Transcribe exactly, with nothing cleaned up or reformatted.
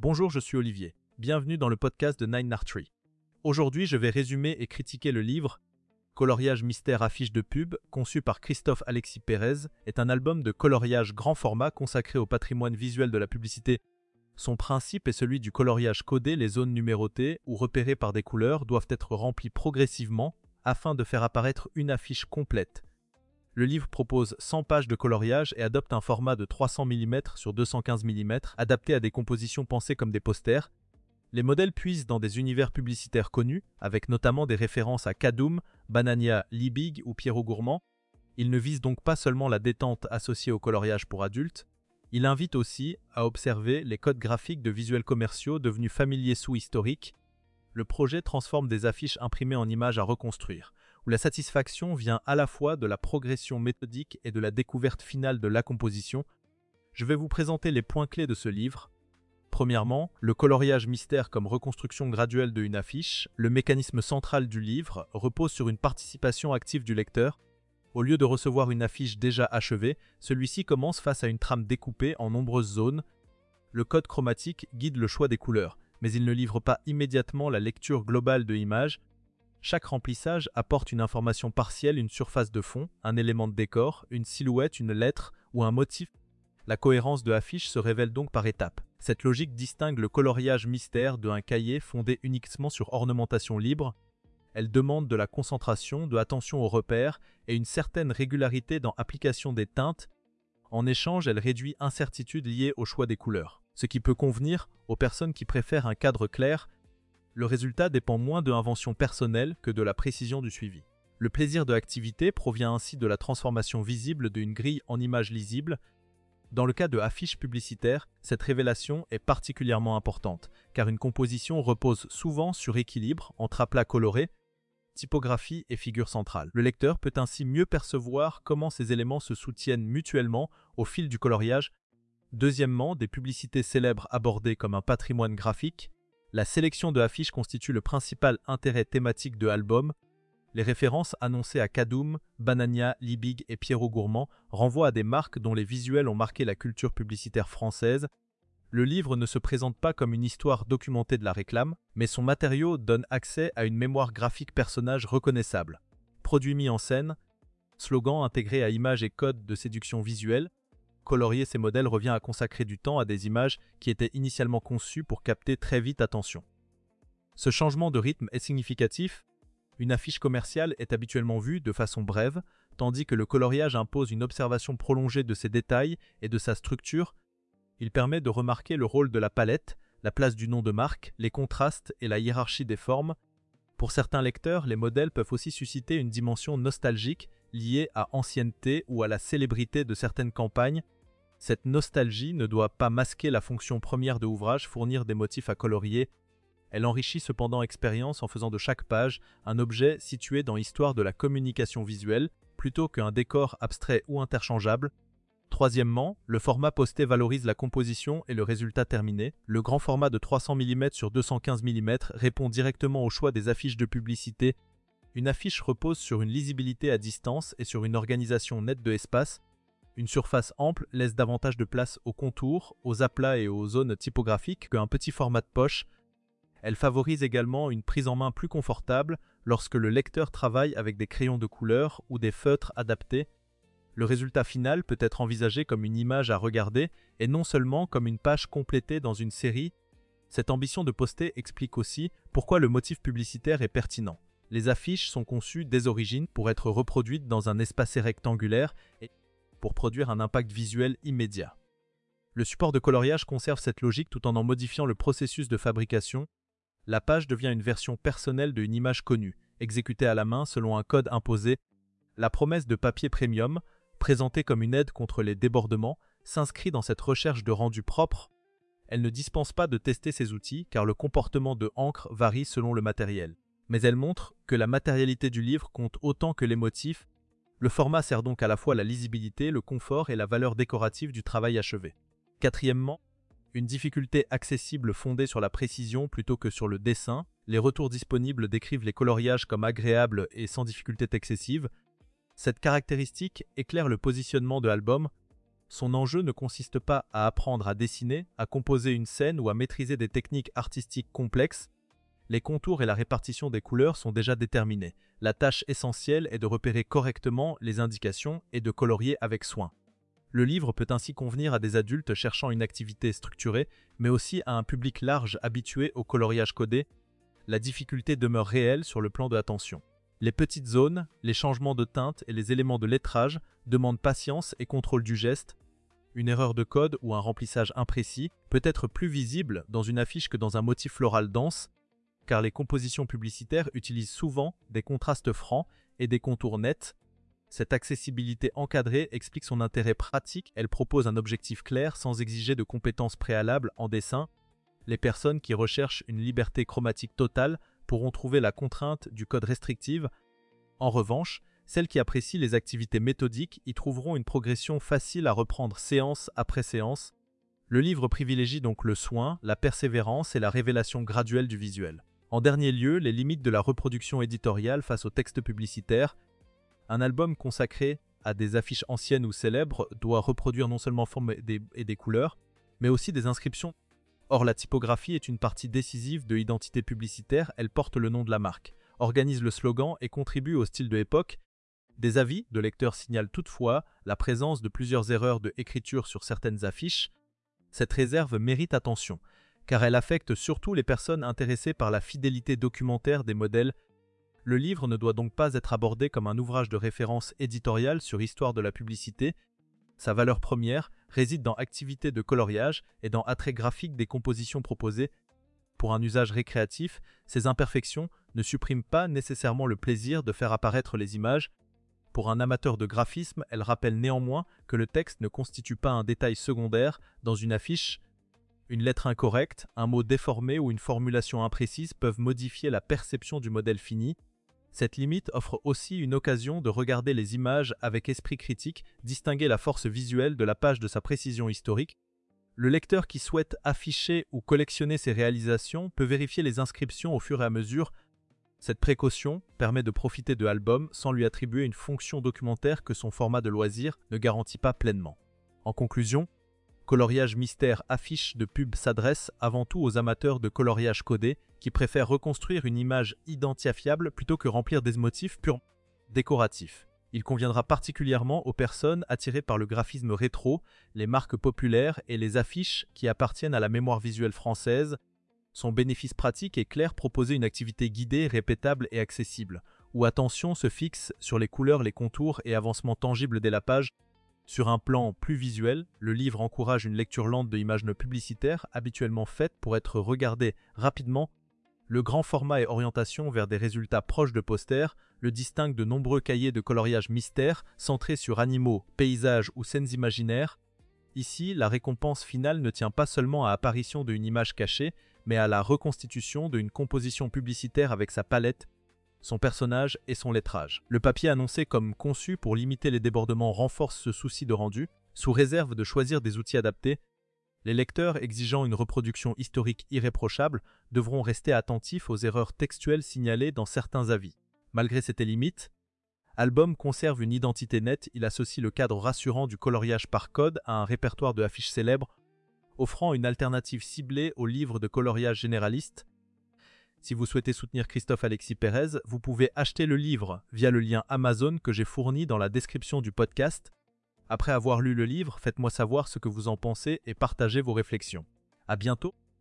Bonjour, je suis Olivier. Bienvenue dans le podcast de Nine Art Tree. Aujourd'hui, je vais résumer et critiquer le livre Coloriage mystère affiche de pub, conçu par Christophe Alexis Pérez, est un album de coloriage grand format consacré au patrimoine visuel de la publicité. Son principe est celui du coloriage codé. Les zones numérotées ou repérées par des couleurs doivent être remplies progressivement afin de faire apparaître une affiche complète. Le livre propose cent pages de coloriage et adopte un format de trois cents millimètres sur deux cent quinze millimètres, adapté à des compositions pensées comme des posters. Les modèles puisent dans des univers publicitaires connus, avec notamment des références à Cadoum, Banania, Liebig ou Pierrot Gourmand. Il ne vise donc pas seulement la détente associée au coloriage pour adultes, il invite aussi à observer les codes graphiques de visuels commerciaux devenus familiers sous historiques. Le projet transforme des affiches imprimées en images à reconstruire, où la satisfaction vient à la fois de la progression méthodique et de la découverte finale de la composition. Je vais vous présenter les points clés de ce livre. Premièrement, le coloriage mystère comme reconstruction graduelle de une affiche. Le mécanisme central du livre repose sur une participation active du lecteur. Au lieu de recevoir une affiche déjà achevée, celui-ci commence face à une trame découpée en nombreuses zones. Le code chromatique guide le choix des couleurs, mais il ne livre pas immédiatement la lecture globale de l'image. Chaque remplissage apporte une information partielle, une surface de fond, un élément de décor, une silhouette, une lettre ou un motif. La cohérence de l'affiche se révèle donc par étapes. Cette logique distingue le coloriage mystère d'un cahier fondé uniquement sur ornementation libre. Elle demande de la concentration, de l'attention aux repères et une certaine régularité dans l'application des teintes. En échange, elle réduit incertitude liée au choix des couleurs, ce qui peut convenir aux personnes qui préfèrent un cadre clair. Le résultat dépend moins de l'invention personnelle que de la précision du suivi. Le plaisir de l'activité provient ainsi de la transformation visible d'une grille en image lisible. Dans le cas de affiches publicitaires, cette révélation est particulièrement importante, car une composition repose souvent sur équilibre entre aplats colorés, typographie et figure centrale. Le lecteur peut ainsi mieux percevoir comment ces éléments se soutiennent mutuellement au fil du coloriage. Deuxièmement, des publicités célèbres abordées comme un patrimoine graphique. La sélection de affiches constitue le principal intérêt thématique de l'album. Les références annoncées à Cadoum, Banania, Liebig et Pierrot Gourmand renvoient à des marques dont les visuels ont marqué la culture publicitaire française. Le livre ne se présente pas comme une histoire documentée de la réclame, mais son matériau donne accès à une mémoire graphique personnage reconnaissable. Produit mis en scène, slogan intégré à images et codes de séduction visuelle. Colorier ces modèles revient à consacrer du temps à des images qui étaient initialement conçues pour capter très vite attention. Ce changement de rythme est significatif. Une affiche commerciale est habituellement vue de façon brève, tandis que le coloriage impose une observation prolongée de ses détails et de sa structure. Il permet de remarquer le rôle de la palette, la place du nom de marque, les contrastes et la hiérarchie des formes. Pour certains lecteurs, les modèles peuvent aussi susciter une dimension nostalgique liée à l'ancienneté ou à la célébrité de certaines campagnes. Cette nostalgie ne doit pas masquer la fonction première de l'ouvrage, fournir des motifs à colorier. Elle enrichit cependant l'expérience en faisant de chaque page un objet situé dans l'histoire de la communication visuelle, plutôt qu'un décor abstrait ou interchangeable. Troisièmement, le format posté valorise la composition et le résultat terminé. Le grand format de trois cents millimètres sur deux cent quinze millimètres répond directement au choix des affiches de publicité. Une affiche repose sur une lisibilité à distance et sur une organisation nette de l'espace. Une surface ample laisse davantage de place aux contours, aux aplats et aux zones typographiques qu'un petit format de poche. Elle favorise également une prise en main plus confortable lorsque le lecteur travaille avec des crayons de couleur ou des feutres adaptés. Le résultat final peut être envisagé comme une image à regarder et non seulement comme une page complétée dans une série. Cette ambition de poster explique aussi pourquoi le motif publicitaire est pertinent. Les affiches sont conçues dès origine pour être reproduites dans un espacé rectangulaire et pour produire un impact visuel immédiat. Le support de coloriage conserve cette logique tout en en modifiant le processus de fabrication. La page devient une version personnelle d'une image connue, exécutée à la main selon un code imposé. La promesse de papier premium, présentée comme une aide contre les débordements, s'inscrit dans cette recherche de rendu propre. Elle ne dispense pas de tester ces outils car le comportement de encre varie selon le matériel. Mais elle montre que la matérialité du livre compte autant que les motifs. Le format sert donc à la fois la lisibilité, le confort et la valeur décorative du travail achevé. Quatrièmement, une difficulté accessible fondée sur la précision plutôt que sur le dessin. Les retours disponibles décrivent les coloriages comme agréables et sans difficulté excessive. Cette caractéristique éclaire le positionnement de l'album. Son enjeu ne consiste pas à apprendre à dessiner, à composer une scène ou à maîtriser des techniques artistiques complexes. Les contours et la répartition des couleurs sont déjà déterminés. La tâche essentielle est de repérer correctement les indications et de colorier avec soin. Le livre peut ainsi convenir à des adultes cherchant une activité structurée, mais aussi à un public large habitué au coloriage codé. La difficulté demeure réelle sur le plan de l'attention. Les petites zones, les changements de teinte et les éléments de lettrage demandent patience et contrôle du geste. Une erreur de code ou un remplissage imprécis peut être plus visible dans une affiche que dans un motif floral dense, car les compositions publicitaires utilisent souvent des contrastes francs et des contours nets. Cette accessibilité encadrée explique son intérêt pratique. Elle propose un objectif clair sans exiger de compétences préalables en dessin. Les personnes qui recherchent une liberté chromatique totale pourront trouver la contrainte du code restrictive. En revanche, celles qui apprécient les activités méthodiques y trouveront une progression facile à reprendre séance après séance. Le livre privilégie donc le soin, la persévérance et la révélation graduelle du visuel. En dernier lieu, les limites de la reproduction éditoriale face au texte publicitaire. Un album consacré à des affiches anciennes ou célèbres doit reproduire non seulement forme et des, et des couleurs, mais aussi des inscriptions. Or, la typographie est une partie décisive de l'identité publicitaire, elle porte le nom de la marque, organise le slogan et contribue au style de l'époque. Des avis de lecteurs signalent toutefois la présence de plusieurs erreurs de écriture sur certaines affiches. Cette réserve mérite attention, car elle affecte surtout les personnes intéressées par la fidélité documentaire des modèles. Le livre ne doit donc pas être abordé comme un ouvrage de référence éditoriale sur l'histoire de la publicité. Sa valeur première réside dans l'activité de coloriage et dans l'attrait graphique des compositions proposées. Pour un usage récréatif, ces imperfections ne suppriment pas nécessairement le plaisir de faire apparaître les images. Pour un amateur de graphisme, elles rappellent néanmoins que le texte ne constitue pas un détail secondaire dans une affiche. Une lettre incorrecte, un mot déformé ou une formulation imprécise peuvent modifier la perception du modèle fini. Cette limite offre aussi une occasion de regarder les images avec esprit critique, distinguer la force visuelle de la page de sa précision historique. Le lecteur qui souhaite afficher ou collectionner ses réalisations peut vérifier les inscriptions au fur et à mesure. Cette précaution permet de profiter de l'album sans lui attribuer une fonction documentaire que son format de loisir ne garantit pas pleinement. En conclusion, Coloriage Mystère affiche de pub s'adresse avant tout aux amateurs de coloriage codé qui préfèrent reconstruire une image identifiable plutôt que remplir des motifs purement décoratifs. Il conviendra particulièrement aux personnes attirées par le graphisme rétro, les marques populaires et les affiches qui appartiennent à la mémoire visuelle française. Son bénéfice pratique est clair: proposer une activité guidée, répétable et accessible, où attention se fixe sur les couleurs, les contours et avancements tangibles dès la page. Sur un plan plus visuel, le livre encourage une lecture lente de images non publicitaires habituellement faites pour être regardées rapidement. Le grand format et orientation vers des résultats proches de posters le distinguent de nombreux cahiers de coloriage mystère centrés sur animaux, paysages ou scènes imaginaires. Ici, la récompense finale ne tient pas seulement à l'apparition d'une image cachée, mais à la reconstitution d'une composition publicitaire avec sa palette, son personnage et son lettrage. Le papier annoncé comme conçu pour limiter les débordements renforce ce souci de rendu, sous réserve de choisir des outils adaptés. Les lecteurs exigeant une reproduction historique irréprochable devront rester attentifs aux erreurs textuelles signalées dans certains avis. Malgré ces limites, Album conserve une identité nette. Il associe le cadre rassurant du coloriage par code à un répertoire de affiches célèbres, offrant une alternative ciblée aux livres de coloriage généraliste. Si vous souhaitez soutenir Christophe Alexis Pérez, vous pouvez acheter le livre via le lien Amazon que j'ai fourni dans la description du podcast. Après avoir lu le livre, faites-moi savoir ce que vous en pensez et partagez vos réflexions. À bientôt!